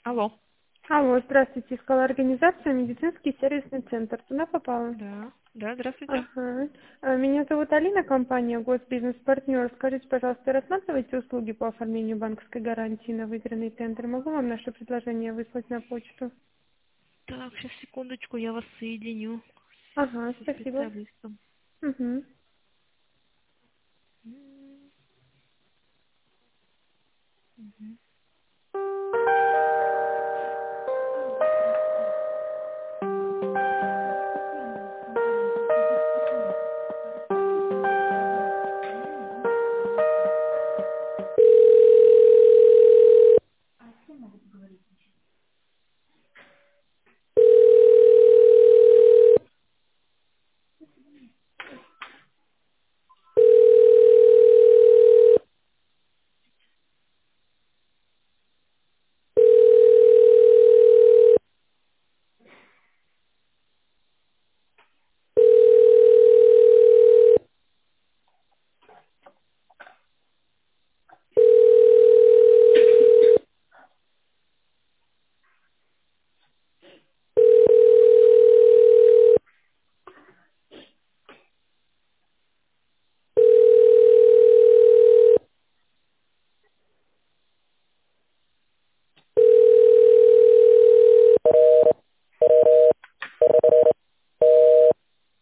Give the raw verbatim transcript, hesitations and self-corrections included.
Алло. Алло, здравствуйте, искала организация медицинский сервисный центр. Туда попала? Да. Да, здравствуйте. Ага. А, Меня зовут Алина, компания Госбизнес-партнер. Скажите, пожалуйста, рассматриваете услуги по оформлению банковской гарантии на выигранный тендер? Могу вам наше предложение выслать на почту? Так, сейчас секундочку, я вас соединю Ага, со спасибо. специалистом. Угу. М, мгм.